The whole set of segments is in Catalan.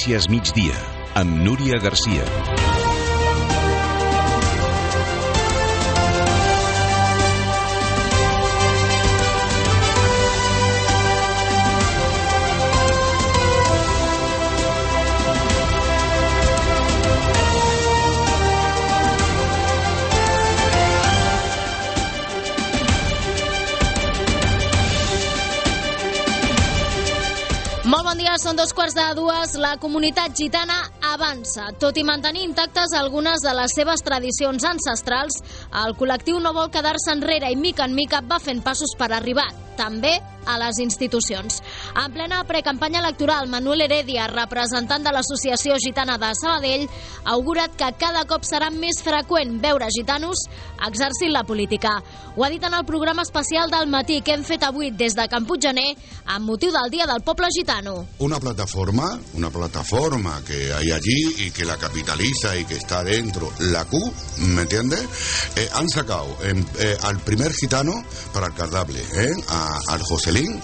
Notícies migdia, amb Núria Garcia. Molt bon dia, són 2:15. La comunitat gitana avança. Tot i mantenir intactes algunes de les seves tradicions ancestrals, el col·lectiu no vol quedar-se enrere i mica en mica va fent passos per arribar també a les institucions. En plena precampanya electoral, Manuel Heredia, representant de l'Associació Gitana de Sabadell, ha augurat que cada cop serà més freqüent veure gitanos exercint la política. Ho ha dit en el programa especial del matí que hem fet avui des de Can Puiggener amb motiu del Dia del Poble Gitano. Una plataforma que hay allí y que la capitaliza y que está dentro, la Q, ¿me entiendes? Han sacado al primer gitano para alcaldable, al Joselín,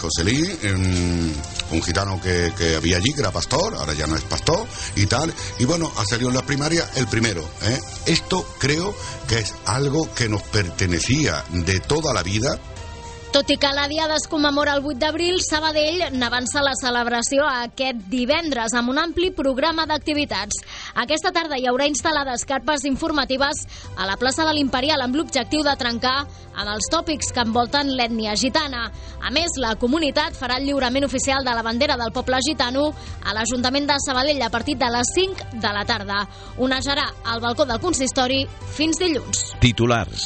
un gitano que había allí, que era pastor, ahora ya no es pastor y tal, y bueno, ha salido en las primarias el primero. Esto creo que es algo que nos pertenecía de toda la vida. Tot i que la Diada es commemora el 8 d'abril, Sabadell n'avança la celebració aquest divendres amb un ampli programa d'activitats. Aquesta tarda hi haurà instal·lades carpes informatives a la plaça de l'Imperial amb l'objectiu de trencar amb els tòpics que envolten l'ètnia gitana. A més, la comunitat farà el lliurament oficial de la bandera del poble gitano a l'Ajuntament de Sabadell a partir de les 5 de la tarda. Onejarà al balcó del consistori fins dilluns. Titulars.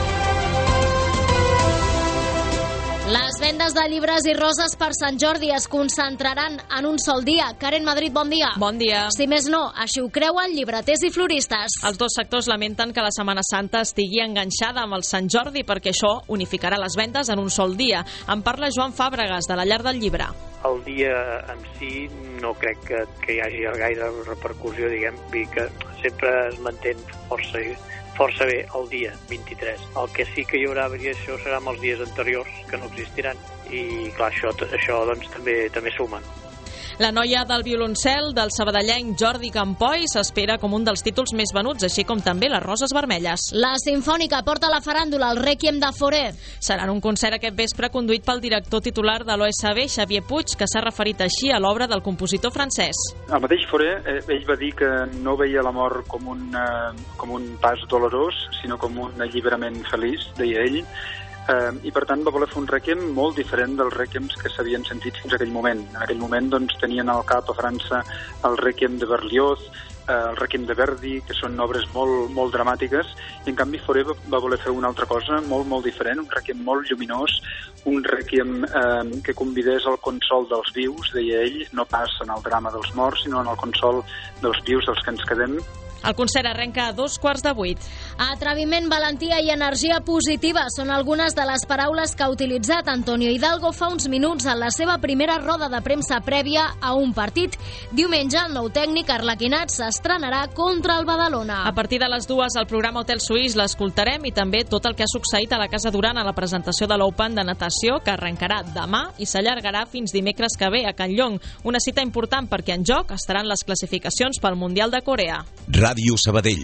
Les vendes de llibres i roses per Sant Jordi es concentraran en un sol dia. Karen Madrid, bon dia. Bon dia. Si més no, així ho creuen llibreters i floristes. Els dos sectors lamenten que la Setmana Santa estigui enganxada amb el Sant Jordi perquè això unificarà les vendes en un sol dia. En parla Joan Fàbregas, de la Llar del Llibre. El dia en si no crec que hi hagi gaire repercussió, diguem, i que sempre es manté força bé el dia 23. El que sí que hi haurà variació serà amb els dies anteriors, que no existiran, i clar, això doncs, també suma. La noia del violoncel del sabadellenc Jordi Campoy s'espera com un dels títols més venuts, així com també les roses vermelles. La Simfònica porta a la faràndula el Rèquiem de Fauré. Serà en un concert aquest vespre conduït pel director titular de l'OSB, Xavier Puig, que s'ha referit així a l'obra del compositor francès. El mateix Fauré, ell va dir que no veia la mort com un pas dolorós, sinó com un alliberament feliç, deia ell, i per tant va voler fer un rèquiem molt diferent dels rèquiems que s'havien sentit fins a aquell moment. En aquell moment doncs, tenien al cap a França el rèquiem de Berlioz, el rèquiem de Verdi, que són obres molt dramàtiques, i en canvi Fauré va voler fer una altra cosa molt diferent, un rèquiem molt lluminós, un rèquiem que convidés al consol dels vius, deia ell, no pas en el drama dels morts, sinó en el consol dels vius dels que ens quedem. El concert arrenca a 7:15. Atreviment, valentia i energia positiva són algunes de les paraules que ha utilitzat Antonio Hidalgo fa uns minuts en la seva primera roda de premsa prèvia a un partit. Diumenge, el nou tècnic arlequinat s'estrenarà contra el Badalona. A partir de les 2 al programa Hotel Suís l'escoltarem i també tot el que ha succeït a la Casa Duran a la presentació de l'Open de natació, que arrencarà demà i s'allargarà fins dimecres que ve a Can Llong. Una cita important perquè en joc estaran les classificacions pel Mundial de Corea. Ràdio Sabadell.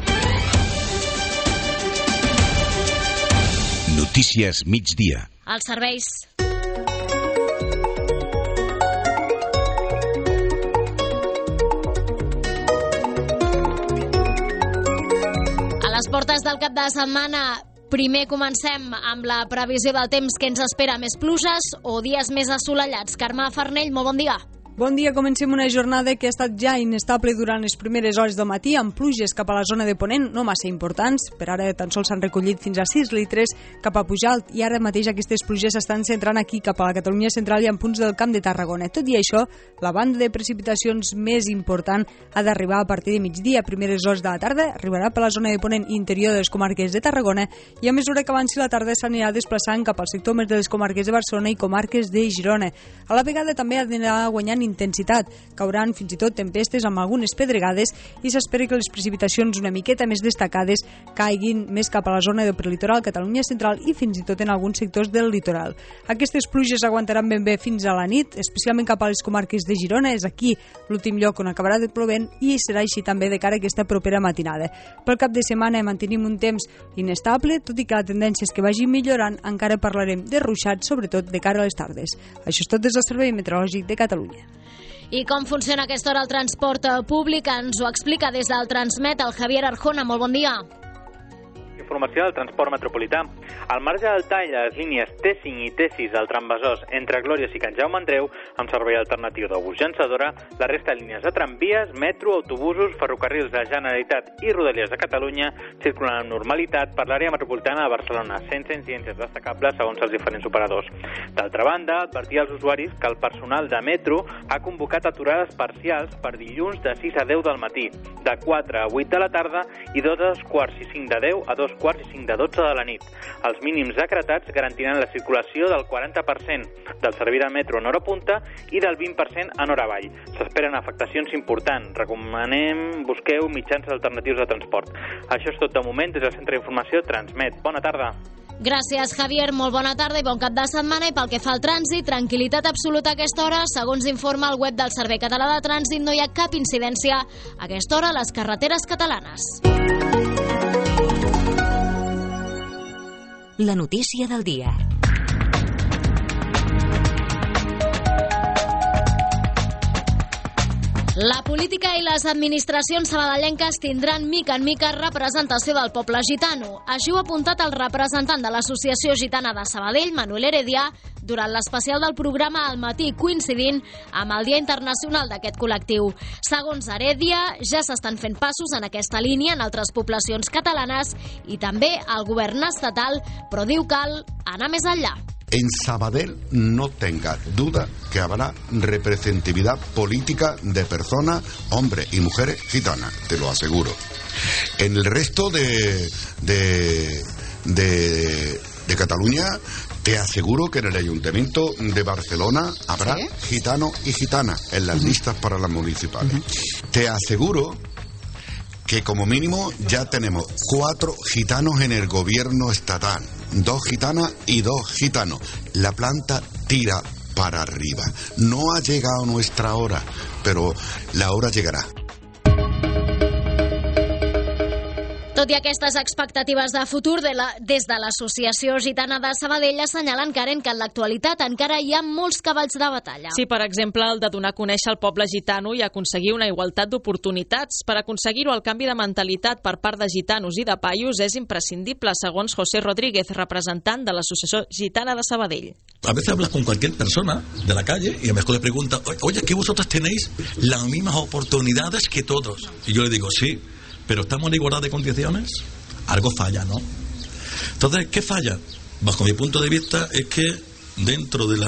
Notícies migdia. Els serveis. A les portes del cap de setmana, primer comencem amb la previsió del temps que ens espera, més pluges o dies més assolellats. Carme Farnell, molt bon dia. Bon dia, comencem una jornada que ha estat ja inestable durant les primeres hores del matí, amb pluges cap a la zona de Ponent, no massa importants. Per ara tan sols s'han recollit fins a 6 litres cap a Pujalt, i ara mateix aquestes pluges s'estan centrant aquí cap a la Catalunya central i en punts del Camp de Tarragona. Tot i això, la banda de precipitacions més important ha d'arribar a partir de migdia. Primeres hores de la tarda arribarà per la zona de Ponent interior de les comarques de Tarragona, i a mesura que avanci la tarda s'anirà desplaçant cap al sector més de les comarques de Barcelona i comarques de Girona. A la vegada també ha d'anar guanyant intensitat. Cauran fins i tot tempestes amb algunes pedregades i s'espera que les precipitacions una miqueta més destacades caiguin més cap a la zona del prelitoral, Catalunya central i fins i tot en alguns sectors del litoral. Aquestes pluges aguantaran ben bé fins a la nit, especialment cap a les comarques de Girona. És aquí l'últim lloc on acabarà plovent i serà així també de cara a aquesta propera matinada. Pel cap de setmana mantenim un temps inestable, tot i que la tendència és que vagi millorant. Encara parlarem de ruixats, sobretot de cara a les tardes. Això és tot des del Servei Meteorològic de Catalunya. I com funciona a aquesta hora el transport públic? Ens ho explica des del Transmet el Javier Arjona. Molt bon dia. Informació del transport metropolità. Al marge del tall a les línies T5 i T6 del tram Besòs entre Glòries i Can Jaume Andreu, amb servei alternatiu de bus llançadora, la resta de línies de tramvies, metro, autobusos, ferrocarrils de Generalitat i Rodalies de Catalunya circulen amb normalitat per l'àrea metropolitana de Barcelona, sense incidències destacables segons els diferents operadors. D'altra banda, advertir als usuaris que el personal de metro ha convocat aturades parcials per dilluns de 6 a 10 del matí, de 4 a 8 de la tarda i de 2:45 de 10 a 2:45 de 12 de la nit. Els mínims decretats garantiran la circulació del 40% del servei de metro en hora punta i del 20% en hora avall. S'esperen afectacions importants. Recomanem busqueu mitjans alternatius de transport. Això és tot de moment des del Centre d'Informació Transmet. Bona tarda. Gràcies, Javier. Molt bona tarda i bon cap de setmana. I pel que fa al trànsit, tranquil·litat absoluta a aquesta hora. Segons informa el web del Servei Català de Trànsit, no hi ha cap incidència a aquesta hora a les carreteres catalanes. La notícia del dia. La política i les administracions sabadellenques tindran mica en mica representació del poble gitano. Així ho ha apuntat el representant de l'Associació Gitana de Sabadell, Manuel Heredia, durant l'especial del programa Al matí, coincidint amb el Dia Internacional d'aquest col·lectiu. Segons Heredia, ja s'estan fent passos en aquesta línia en altres poblacions catalanes i també al govern estatal, però diu cal anar més enllà. En Sabadell no tenga duda que habrá representatividad política de personas, hombres y mujeres gitanas, te lo aseguro. En el resto de Cataluña, te aseguro que en el Ayuntamiento de Barcelona habrá gitanos y gitanas en las listas para las municipales. Te aseguro que como mínimo ya tenemos 4 gitanos en el gobierno estatal, 2 gitanas y 2 gitanos. La planta tira para arriba. No ha llegado nuestra hora, pero la hora llegará. Tot i aquestes expectatives de futur, des de l'Associació Gitana de Sabadell assenyalen, Karen, que en l'actualitat encara hi ha molts cavalls de batalla. Sí, per exemple, el de donar a conèixer el poble gitano i aconseguir una igualtat d'oportunitats. Per aconseguir-ho, el canvi de mentalitat per part de gitanos i de paios és imprescindible, segons José Rodríguez, representant de l'Associació Gitana de Sabadell. A veces hablas con cualquier persona de la calle y a lo mejor le pregunta, oye, ¿que vosotros tenéis las mismas oportunidades que todos? Y yo le digo, sí, pero ¿estamos en igualdad de condiciones? Algo falla, ¿no? Entonces, ¿qué falla? Bajo mi punto de vista es que dentro de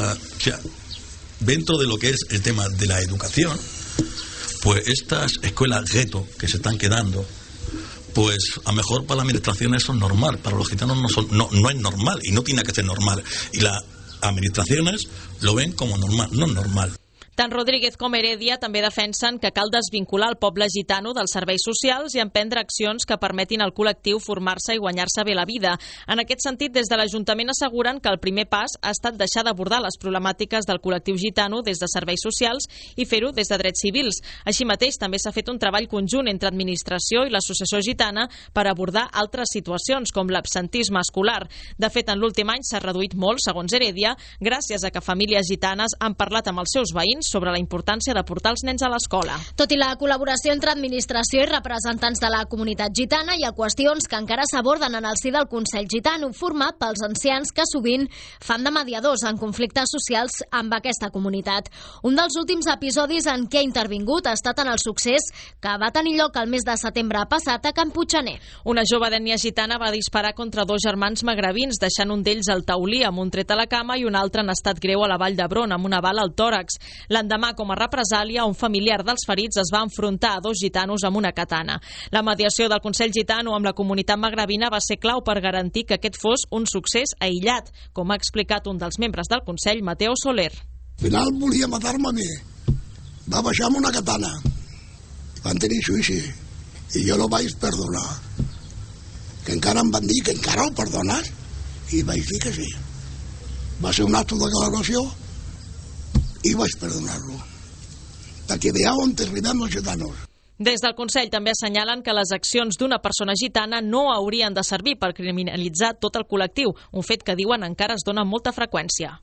lo que es el tema de la educación, pues estas escuelas gueto que se están quedando, pues a lo mejor para la administración eso es normal, para los gitanos no es normal y no tiene que ser normal. Y las administraciones lo ven como normal, no es normal. Tant Rodríguez com Heredia també defensen que cal desvincular el poble gitano dels serveis socials i emprendre accions que permetin al col·lectiu formar-se i guanyar-se bé la vida. En aquest sentit, des de l'Ajuntament asseguren que el primer pas ha estat deixar d'abordar les problemàtiques del col·lectiu gitano des de serveis socials i fer-ho des de drets civils. Així mateix, també s'ha fet un treball conjunt entre administració i l'associació gitana per abordar altres situacions, com l'absentisme escolar. De fet, en l'últim any s'ha reduït molt, segons Heredia, gràcies a que famílies gitanes han parlat amb els seus veïns sobre la importància de portar els nens a l'escola. Tot i la col·laboració entre administració i representants de la comunitat gitana, hi ha qüestions que encara s'aborden en el si del Consell Gitano, format pels ancians que sovint fan de mediadors en conflictes socials amb aquesta comunitat. Un dels últims episodis en què ha intervingut ha estat en el succés que va tenir lloc el mes de setembre passat a Can Puiggener. Una jove d'ètnia gitana va disparar contra 2 germans magrebins, deixant un d'ells al taulí amb un tret a la cama i un altre en estat greu a la Vall d'Hebron amb una bala al tòrax. L'endemà, com a represàlia, un familiar dels ferits es va enfrontar a 2 gitanos amb una katana. La mediació del Consell Gitano amb la comunitat magrebina va ser clau per garantir que aquest fos un succés aïllat, com ha explicat un dels membres del Consell, Mateo Soler. Al final volia matar-me a mi. va baixar amb una katana. Van tenir judici i jo no vaig perdonar. Que encara em van dir que encara ho perdones, i vaig dir que sí. Va ser un acte de declaració i vaig perdonar-lo, perquè veieu on arribem els gitanos. Des del Consell també assenyalen que les accions d'una persona gitana no haurien de servir per criminalitzar tot el col·lectiu, un fet que diuen encara es dona amb molta freqüència.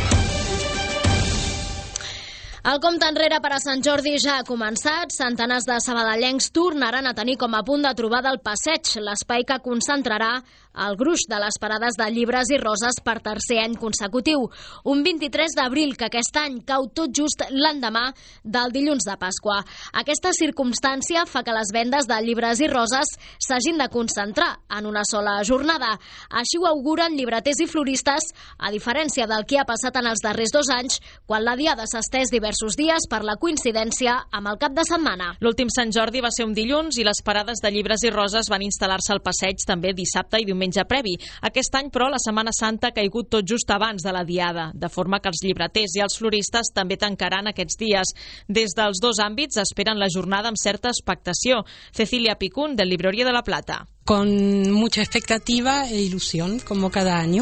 El compte enrere per a Sant Jordi ja ha començat. Centenars de sabadellencs tornaran a tenir com a punt de trobada el passeig, l'espai que concentrarà el gruix de les parades de llibres i roses per tercer any consecutiu. Un 23 d'abril que aquest any cau tot just l'endemà del dilluns de Pasqua. Aquesta circumstància fa que les vendes de llibres i roses s'hagin de concentrar en una sola jornada. Així ho auguren llibreters i floristes, a diferència del que ha passat en els darrers 2 anys, quan la diada s'ha estès diversos dies per la coincidència amb el cap de setmana. L'últim Sant Jordi va ser un dilluns i les parades de llibres i roses van instal·lar-se al passeig també dissabte i diumenge previ. Aquest any, però, la Setmana Santa ha caigut tot just abans de la diada, de forma que els llibreters i els floristes també tancaran aquests dies. Des dels 2 àmbits esperen la jornada amb certa expectació. Cecilia Picún, del Librería de la Plata. Con mucha expectativa e ilusión, como cada año.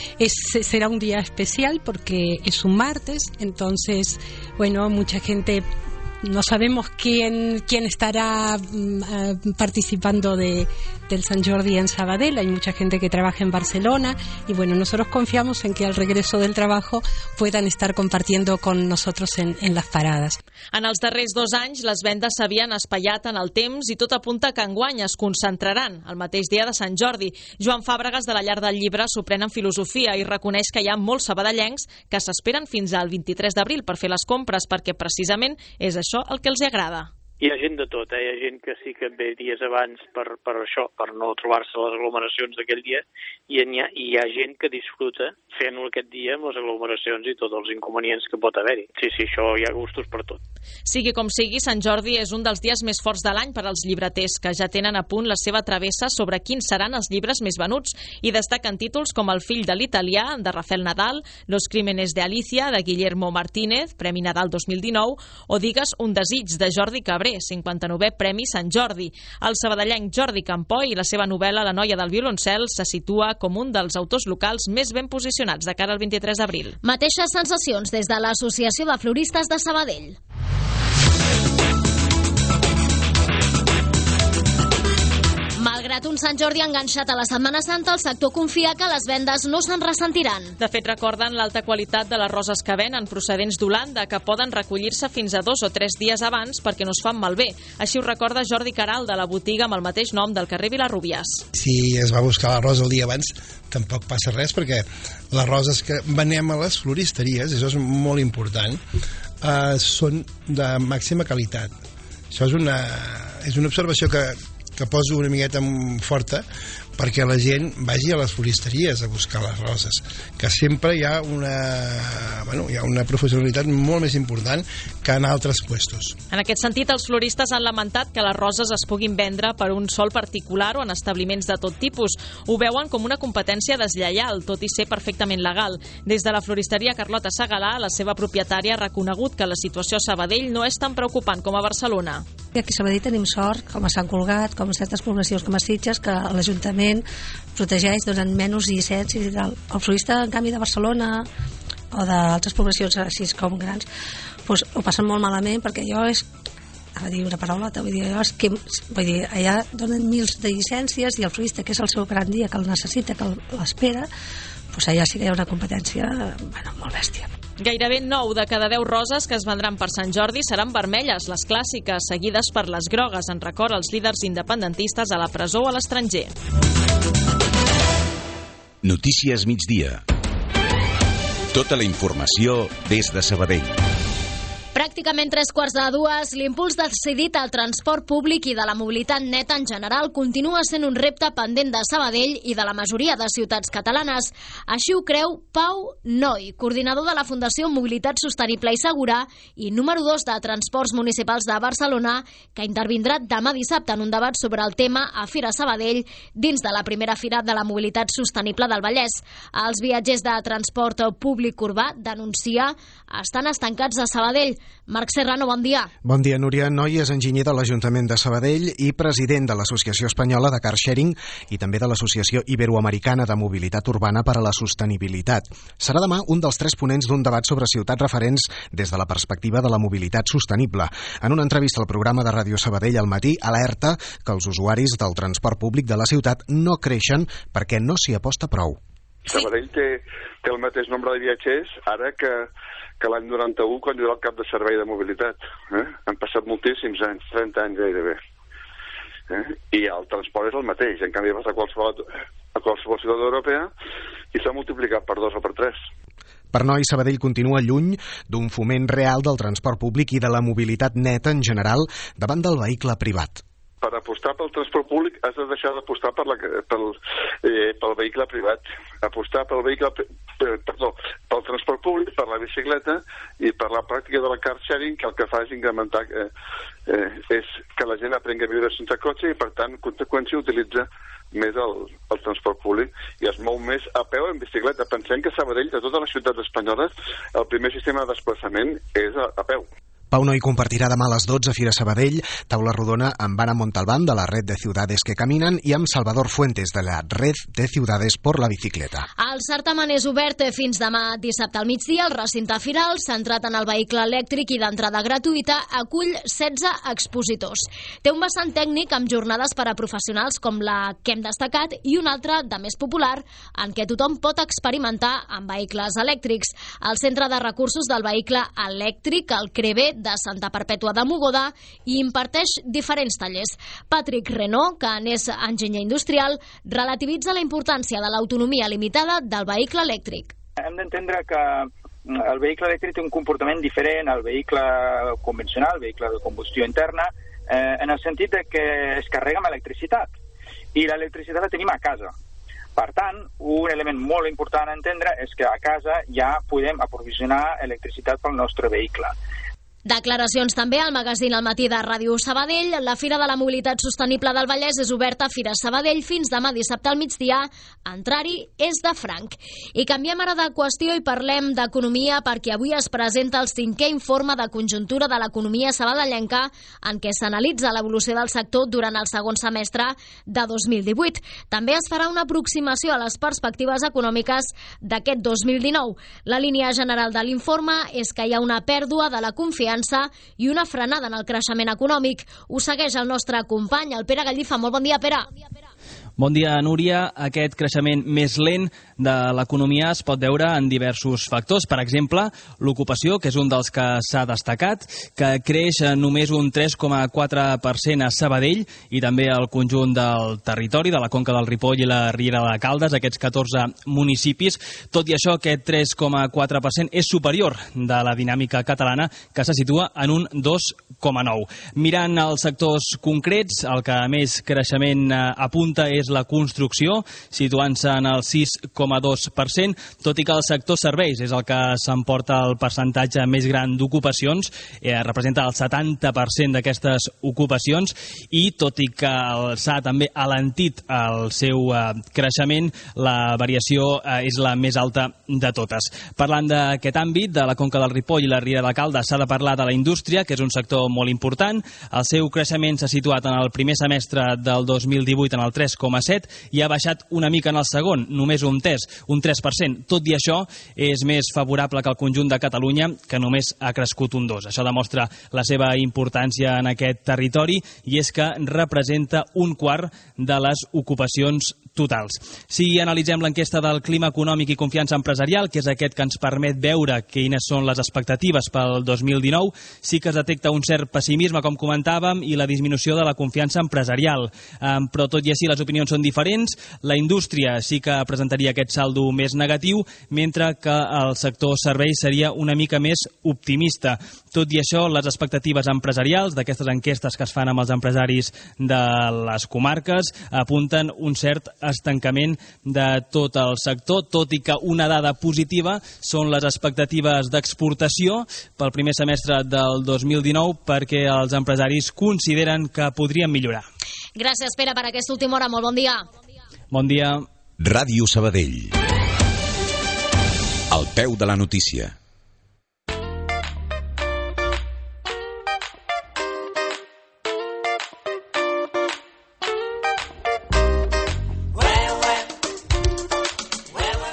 Será un día especial porque es un martes, entonces, bueno, mucha gente, no sabemos quién estará participando del Sant Jordi en Sabadell. Hay mucha gente que trabaja en Barcelona y bueno, nosotros confiamos en que al regreso del trabajo puedan estar compartiendo con nosotros en las paradas. En els darrers 2 anys les vendes s'havien espaiat en el temps i tot apunta que enguany es concentraran el mateix dia de Sant Jordi. Joan Fàbregas, de la Llar del Llibre, s'ho pren en filosofia i reconeix que hi ha molts sabadellencs que s'esperen fins al 23 d'abril per fer les compres, perquè precisament és això el que els agrada. Hi ha gent de tot, Hi ha gent que sí que ve dies abans per això, per no trobar-se les aglomeracions d'aquell dia, i hi ha gent que disfruta fent-ho aquest dia amb les aglomeracions i tots els inconvenients que pot haver-hi. Sí, això hi ha gustos per tot. Sigui com sigui, Sant Jordi és un dels dies més forts de l'any per als llibreters, que ja tenen a punt la seva travessa sobre quins seran els llibres més venuts, i destaquen títols com El fill de l'italià, de Rafael Nadal, Los crímenes de Alicia, de Guillermo Martínez, Premi Nadal 2019, o Digues un desig, de Jordi Cabré, 59è Premi Sant Jordi. El sabadellenc Jordi Campoy i la seva novel·la La noia del violoncel se situa com un dels autors locals més ben posicionats de cara al 23 d'abril. Mateixes sensacions des de l'Associació de Floristes de Sabadell. Malgrat un Sant Jordi enganxat a la Setmana Santa, el sector confia que les vendes no se'n ressentiran. De fet, recorden l'alta qualitat de les roses que venen procedents d'Holanda, que poden recollir-se fins a 2 o 3 dies abans perquè no es fan malbé. Així ho recorda Jordi Caral, de la botiga amb el mateix nom del carrer Vilarrubias. Si es va buscar la rosa el dia abans, tampoc passa res, perquè les roses que venem a les floristeries, això és molt important, són de màxima qualitat. Això és una observació que poso una miqueta forta perquè la gent vagi a les floristeries a buscar les roses, que sempre hi ha una professionalitat molt més important que en altres puestos. En aquest sentit, els floristes han lamentat que les roses es puguin vendre per un sol particular o en establiments de tot tipus. Ho veuen com una competència deslleial, tot i ser perfectament legal. Des de la floristeria Carlota Segalà, la seva propietària ha reconegut que la situació a Sabadell no és tan preocupant com a Barcelona. Aquí a Sabadell tenim sort, com a Sant Cugat, com a certes poblacions com a Sitges, que l'Ajuntament protegeix, donen menys llicències i tal. El florista, en canvi, de Barcelona o d'altres poblacions així com grans, doncs ho passen molt malament, perquè allò és, a dir una paraulota, vull dir, allà donen mils de llicències i el florista, que és el seu gran dia, que el necessita, que l'espera, doncs allà sí que hi ha una competència molt bèstia. Gairebé 9 de cada 10 roses que es vendran per Sant Jordi seran vermelles, les clàssiques, seguides per les grogues, en record als líders independentistes a la presó o a l'estranger. Notícies migdia. Tota la informació des de Sabadell. Pràcticament 3:15, l'impuls decidit al transport públic i de la mobilitat neta en general continua sent un repte pendent de Sabadell i de la majoria de ciutats catalanes. Així ho creu Pau Noi, coordinador de la Fundació Mobilitat Sostenible i Segura i número 2 de Transports Municipals de Barcelona, que intervindrà demà dissabte en un debat sobre el tema a Fira Sabadell dins de la primera Fira de la Mobilitat Sostenible del Vallès. Els viatgers de transport públic urbà, denuncia, estan estancats a Sabadell. Marc Serrano, bon dia. Bon dia, Núria. Noi és enginyer de l'Ajuntament de Sabadell i president de l'Associació Espanyola de Car Sharing i també de l'Associació Iberoamericana de Mobilitat Urbana per a la Sostenibilitat. Serà demà un dels 3 ponents d'un debat sobre ciutats referents des de la perspectiva de la mobilitat sostenible. En una entrevista al programa de Ràdio Sabadell al matí, alerta que els usuaris del transport públic de la ciutat no creixen perquè no s'hi aposta prou. Sabadell té el mateix nombre de viatgers ara que l'any 91, quan jo era el cap de servei de mobilitat. Han passat moltíssims anys, 30 anys gairebé. I el transport és el mateix. En canvi, vas a qualsevol ciutat europea i s'ha multiplicat per 2 o per 3. Per Noi, Sabadell continua lluny d'un foment real del transport públic i de la mobilitat neta en general davant del vehicle privat. Per apostar pel transport públic has de deixar d'apostar pel vehicle privat. Apostar pel transport públic, per la bicicleta i per la pràctica de la car sharing, que el que fa és incrementar és que la gent aprengui a viure sense cotxe i, per tant, en conseqüència, utilitza més el transport públic i es mou més a peu en bicicleta. Pensem que Sabadell, de totes les ciutats espanyoles, el primer sistema de desplaçament és a peu. Pau Noi compartirà demà a les 12 a Fira Sabadell, taula rodona amb Ana Montalbán de la Red de Ciudades que Caminen i amb Salvador Fuentes de la Red de Ciudades por la Bicicleta. El certamen és obert fins demà dissabte al migdia. El recinte firal, centrat en el vehicle elèctric i d'entrada gratuïta, acull 16 expositors. Té un vessant tècnic amb jornades per a professionals com la que hem destacat i una altra, de més popular, en què tothom pot experimentar amb vehicles elèctrics. El Centre de Recursos del Vehicle Elèctric, el CREVE, de Santa Perpètua de Mogoda, i imparteix diferents tallers. Patrick Renaud, que n'és enginyer industrial, relativitza la importància de l'autonomia limitada del vehicle elèctric. Hem d'entendre que el vehicle elèctric té un comportament diferent al vehicle convencional, el vehicle de combustió interna, en el sentit de que es carrega amb electricitat, i l'electricitat la tenim a casa. Per tant, un element molt important a entendre és que a casa ja podem aprovisionar electricitat pel nostre vehicle. Declaracions també al magazín Al matí de Ràdio Sabadell. La Fira de la Mobilitat Sostenible del Vallès és oberta a Fira Sabadell fins demà dissabte al migdia. Entrar-hi és de franc. I canviem ara de qüestió i parlem d'economia, perquè avui es presenta el 5è informe de conjuntura de l'economia sabadellenca, en què s'analitza l'evolució del sector durant el segon semestre de 2018. També es farà una aproximació a les perspectives econòmiques d'aquest 2019. La línia general de l'informe és que hi ha una pèrdua de la confiança i una frenada en el creixement econòmic. Ho segueix el nostre company, el Pere Gallifa. Molt bon dia, Pere. Bon dia, Núria. Aquest creixement més lent de l'economia es pot veure en diversos factors. Per exemple, l'ocupació, que és un dels que s'ha destacat, que creix només un 3,4% a Sabadell i també al conjunt del territori, de la Conca del Ripoll i la Riera de Caldes, aquests 14 municipis. Tot i això, aquest 3,4% és superior de la dinàmica catalana, que se situa en un 2,9%. Mirant els sectors concrets, el que més creixement apunta és la construcció, situant-se en el 6,2%, tot i que el sector serveis és el que s'emporta el percentatge més gran d'ocupacions, representa el 70% d'aquestes ocupacions, i tot i que s'ha també alentit el seu creixement, la variació és la més alta de totes. Parlant d'aquest àmbit, de la Conca del Ripoll i la Riera de Caldes, s'ha de parlar de la indústria, que és un sector molt important. El seu creixement s'ha situat en el primer semestre del 2018 en el 3,7% i ha baixat una mica en el segon, només un 3%. Tot i això, és més favorable que el conjunt de Catalunya, que només ha crescut un 2%. Això demostra la seva importància en aquest territori, i és que representa un quart de les ocupacions totals. Si analitzem l'enquesta del clima econòmic i confiança empresarial, que és aquest que ens permet veure quines són les expectatives pel 2019, sí que es detecta un cert pessimisme, com comentàvem, i la disminució de la confiança empresarial. Però tot i així les opinions són diferents. La indústria sí que presentaria aquest saldo més negatiu, mentre que el sector serveis seria una mica més optimista. Tot i això, les expectatives empresarials d'aquestes enquestes que es fan amb els empresaris de les comarques apunten un cert estancament de tot el sector, tot i que una dada positiva són les expectatives d'exportació pel primer semestre del 2019, perquè els empresaris consideren que podrien millorar. Gràcies, Pere, per aquesta última hora. Molt bon dia. Bon dia. Ràdio Sabadell. Al peu de la notícia.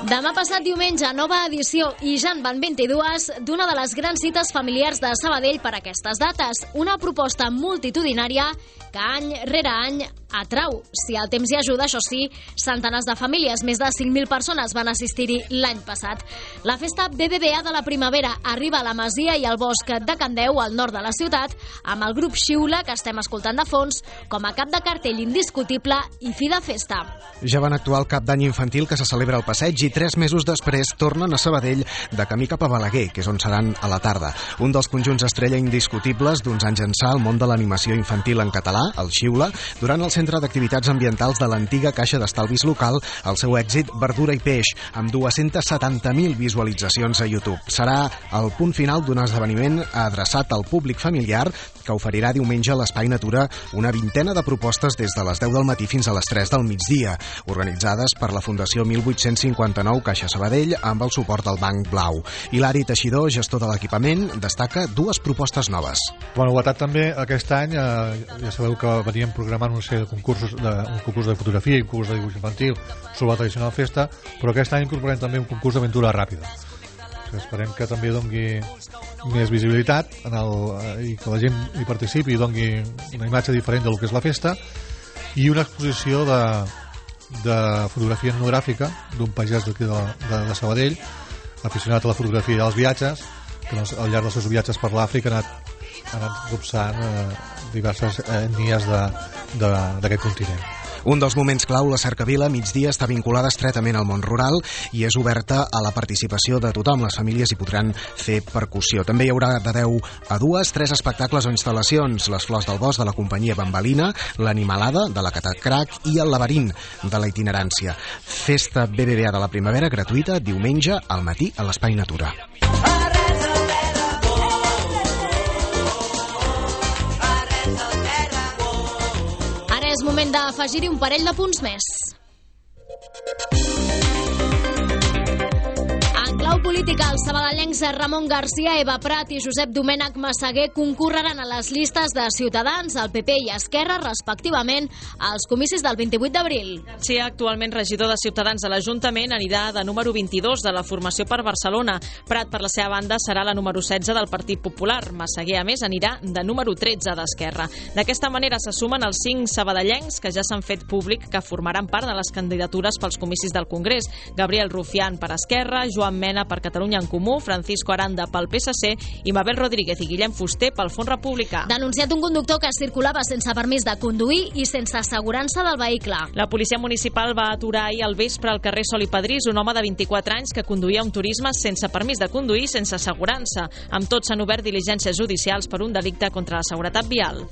Demà passat diumenge, nova edició i ja en van 22 d'una de les grans cites familiars de Sabadell per aquestes dates. Una proposta multitudinària que any rere any atrau. Si el temps hi ajuda, això sí, centenars de famílies, més de 5.000 persones van assistir-hi l'any passat. La festa BBVA de la primavera arriba a la Masia i al Bosc de Candeu, al nord de la ciutat, amb el grup Xiula, que estem escoltant de fons, com a cap de cartell indiscutible i fi de festa. Ja van actuar el cap d'any infantil que se celebra al Passeig i 3 mesos després tornen a Sabadell de camí cap a Balaguer, que és on seran a la tarda. Un dels conjunts estrella indiscutibles d'uns anys ençà al món de l'animació infantil en català, el Xiula, durant el Centre d'Activitats Ambientals de l'antiga Caixa d'Estalvis local, el seu èxit Verdura i Peix, amb 270.000 visualitzacions a YouTube. Serà el punt final d'un esdeveniment adreçat al públic familiar que oferirà diumenge a l'Espai Natura una vintena de propostes des de les 10 del matí fins a les 3 del migdia, organitzades per la Fundació 1859 Caixa Sabadell amb el suport del Banc Blau. Hilari Teixidor, gestor de l'equipament, destaca 2 propostes noves. Bona novetat també aquest any, ja sabeu que veníem programant una sèrie de concursos, un concurs de fotografia i un concurs de dibuix infantil sobre la tradicional festa, però aquest any incorporem també un concurs d'aventura ràpida. Esperem que també dongui més visibilitat i que la gent hi participi i dongui una imatge diferent del que és la festa, i una exposició de fotografia etnogràfica d'un pagès d'aquí de Sabadell, aficionat a la fotografia i als viatges, que al llarg dels seus viatges per l'Àfrica ha anat copsant diverses etnies d'aquest continent. Un dels moments clau, la cercavila, migdia, està vinculada estretament al món rural i és oberta a la participació de tothom. Les famílies hi podran fer percussió. També hi haurà de 10 a 2, 3 espectacles o instal·lacions: les Flors del Bosc de la companyia Bambalina, l'Animalada de la Catacrac i el Laberint de la Itinerància. Festa BBVA de la primavera gratuïta diumenge al matí a l'Espai Natura. És moment d'afegir-hi un parell de punts més. En clau política, els sabadellencs Ramon Garcia, Eva Prat i Josep Domènech Massaguer concorreran a les llistes de Ciutadans, el PP i Esquerra, respectivament, als comicis del 28 d'abril. Garcia, actualment regidor de Ciutadans a l'Ajuntament, anirà de número 22 de la formació per Barcelona. Prat, per la seva banda, serà la número 16 del Partit Popular. Massaguer, a més, anirà de número 13 d'Esquerra. D'aquesta manera se sumen els 5 sabadellencs que ja s'han fet públic que formaran part de les candidatures pels comicis del Congrés. Gabriel Rufián per Esquerra, Joan Mena per Catalunya en Comú, Francisco Aranda pel PSC i Mabel Rodríguez i Guillem Fuster pel Front Republicà. Denunciat un conductor que circulava sense permís de conduir i sense assegurança del vehicle. La policia municipal va aturar ahir al vespre al carrer Sol i Padrís un home de 24 anys que conduïa un turisme sense permís de conduir i sense assegurança. Amb tot, s'han obert diligències judicials per un delicte contra la seguretat vial.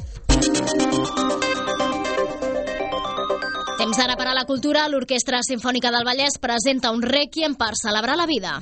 Temps ara per a la cultura. L'Orquestra Simfònica del Vallès presenta un rèquiem per celebrar la vida.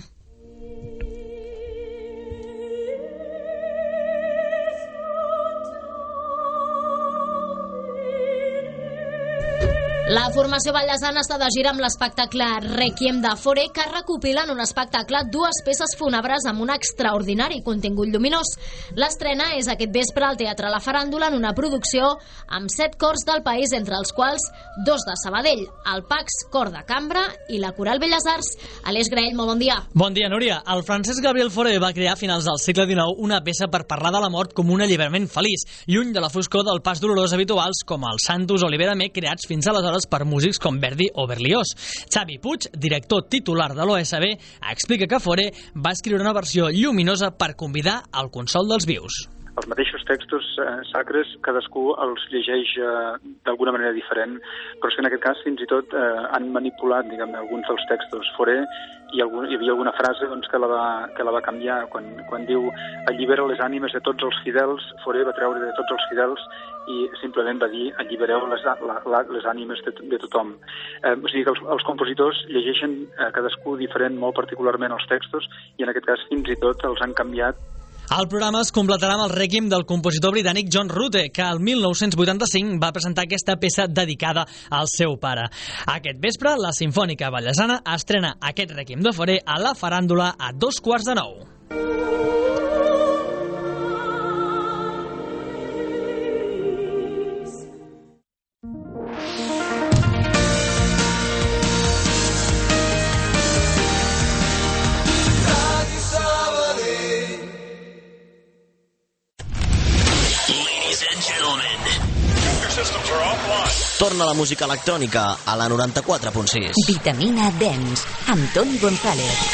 La formació vallesana està de gira amb l'espectacle Rèquiem de Fore, que recopila en un espectacle 2 peces fúnebres amb un extraordinari contingut lluminós. L'estrena és aquest vespre al Teatre La Faràndula en una producció amb 7 cors del país, entre els quals 2 de Sabadell, el Pax Cor de Cambra i la Coral Belles Arts. Aleix Graell, molt bon dia. Bon dia, Núria. El Francesc Gabriel Fauré va crear a finals del segle XIX una peça per parlar de la mort com un alliberament feliç, lluny de la foscor del pas dolorós habituals com els Santos o Libera-me, creats fins aleshores per músics com Verdi o Berlioz. Xavi Puig, director titular de l'OSB, explica que Fauré va escriure una versió lluminosa per convidar al consol dels vius. Els mateixos textos sacres, cadascú els llegeix d'alguna manera diferent, però és que en aquest cas fins i tot han manipulat, diguem-ne, alguns dels textos. Fauré, hi havia alguna frase doncs, que la va canviar. Quan diu allibera les ànimes de tots els fidels, Fauré va treure de tots els fidels i simplement va dir allibereu les ànimes de tothom. O sigui que els compositors llegeixen cadascú diferent molt particularment els textos i en aquest cas fins i tot els han canviat. El programa es completarà amb el rèquiem del compositor britànic John Rutte, que el 1985 va presentar aquesta peça dedicada al seu pare. Aquest vespre, la Simfònica Vallesana estrena aquest rèquiem de Fauré a la Faràndula a 8:45. Torna la música electrònica a la 94.6. Vitamina Dance, amb Toni González.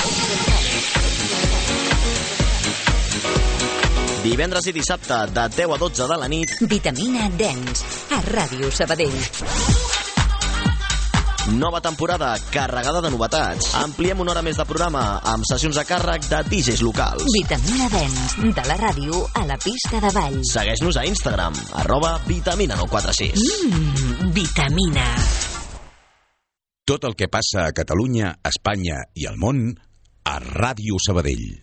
Divendres i dissabte, de 10 a 12 de la nit. Vitamina Dance, a Ràdio Sabadell. Nova temporada carregada de novetats. Ampliem una hora més de programa amb sessions a càrrec de DJs locals. Vitamina Dance, de la ràdio a la pista de ball. Segueix-nos a Instagram, @vitamina946. Vitamina. Tot el que passa a Catalunya, Espanya i al món a Ràdio Sabadell.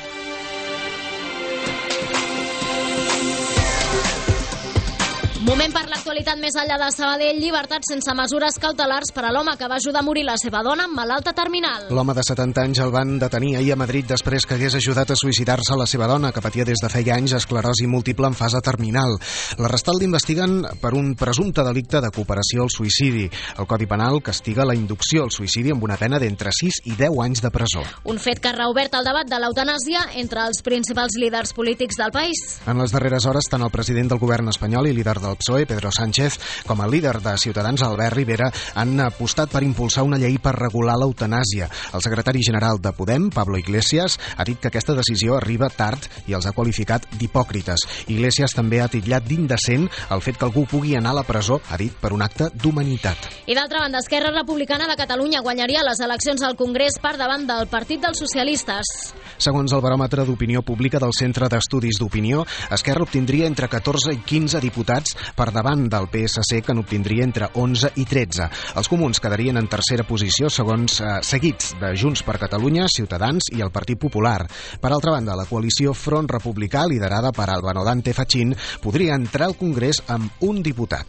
Moment per l'actualitat més enllà de Sabadell. Llibertat sense mesures cautelars per a l'home que va ajudar a morir la seva dona malalta terminal. L'home de 70 anys el van detenir ahir a Madrid després que hagués ajudat a suïcidar-se a la seva dona, que patia des de feia anys esclerosi múltiple en fase terminal. L'arrestat l'investiguen per un presumpte delicte de cooperació al suïcidi. El Codi Penal castiga la inducció al suïcidi amb una pena d'entre 6 i 10 anys de presó. Un fet que ha reobert el debat de l'eutanàsia entre els principals líders polítics del país. En les darreres hores, tant el president del govern espanyol i líder del PSOE, Pedro Sánchez, com el líder de Ciutadans, Albert Rivera, han apostat per impulsar una llei per regular l'eutanàsia. El secretari general de Podem, Pablo Iglesias, ha dit que aquesta decisió arriba tard i els ha qualificat d'hipòcrites. Iglesias també ha titllat d'indecent el fet que algú pugui anar a la presó, ha dit, per un acte d'humanitat. I d'altra banda, Esquerra Republicana de Catalunya guanyaria les eleccions al Congrés per davant del Partit dels Socialistes. Segons el baròmetre d'opinió pública del Centre d'Estudis d'Opinió, Esquerra obtindria entre 14 i 15 diputats per davant del PSC, que n'obtindria entre 11 i 13. Els comuns quedarien en tercera posició, seguits de Junts per Catalunya, Ciutadans i el Partit Popular. Per altra banda, la coalició Front Republicà, liderada per Albano Dante Fachin, podria entrar al Congrés amb un diputat.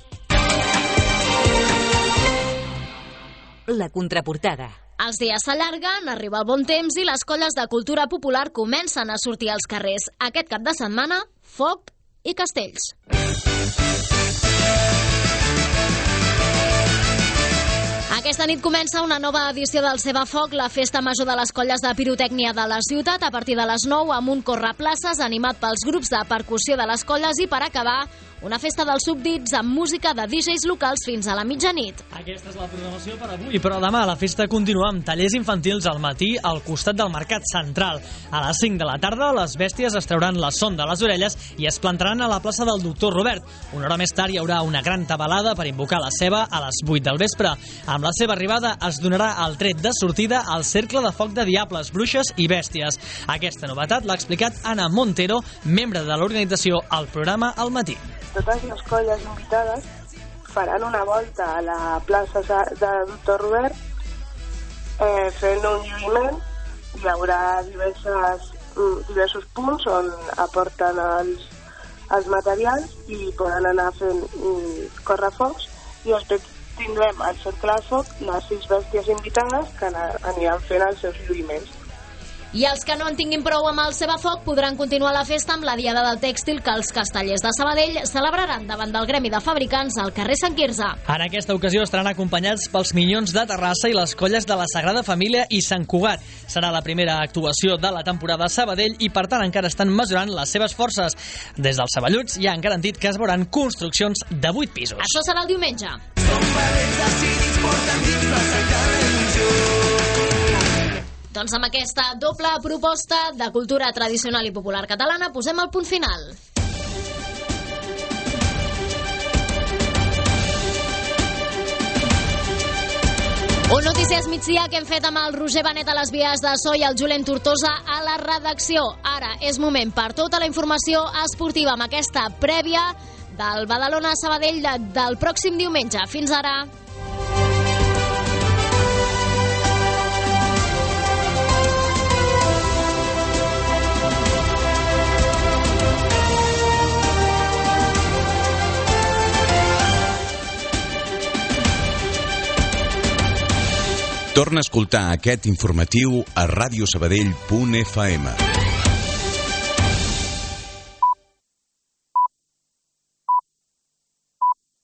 La contraportada. Els dies s'allarguen, arriba el bon temps i les colles de cultura popular comencen a sortir als carrers. Aquest cap de setmana, foc i castells. Aquesta nit comença una nova edició del Seva Foc, la festa major de les colles de pirotècnia de la ciutat, a partir de les 9 amb un correplaces animat pels grups de percussió de les colles i, per acabar, una festa dels súbdits amb música de DJs locals fins a la mitjanit. Aquesta és la programació per avui, però demà la festa continua amb tallers infantils al matí al costat del Mercat Central. A les 5 de la tarda les bèsties es trauran la son de les orelles i es plantaran a la plaça del Doctor Robert. Una hora més tard hi haurà una gran tabalada per invocar la ceba a les 8 del vespre. Amb la seva arribada es donarà el tret de sortida al cercle de foc de diables, bruixes i bèsties. Aquesta novetat l'ha explicat Anna Montero, membre de l'organització al programa Al Matí. Totes les colles invitades faran una volta a la plaça de Doctor Robert fent un lluïment. Hi haurà diversos punts on aporten els materials i poden anar fent correfocs, i després tindrem al cercle de foc les 6 bèsties invitades que aniran fent els seus lluïments. I els que no en tinguin prou amb el Seva Foc podran continuar la festa amb la Diada del Tèxtil que els castellers de Sabadell celebraran davant del Gremi de Fabricants al carrer Sant Quirze. En aquesta ocasió estaran acompanyats pels Minyons de Terrassa i les colles de la Sagrada Família i Sant Cugat. Serà la primera actuació de la temporada a Sabadell i, per tant, encara estan mesurant les seves forces. Des dels Saballuts ja han garantit que es veuran construccions de 8 pisos. Això serà el diumenge. Doncs amb aquesta doble proposta de cultura tradicional i popular catalana posem el punt final. Un Notícies migdia que hem fet amb el Roger Benet a les vies de so i el Julen Tortosa a la redacció. Ara és moment per tota la informació esportiva amb aquesta prèvia del Badalona-Sabadell del pròxim diumenge. Fins ara. Torna a escoltar aquest informatiu a radiosabadell.fm.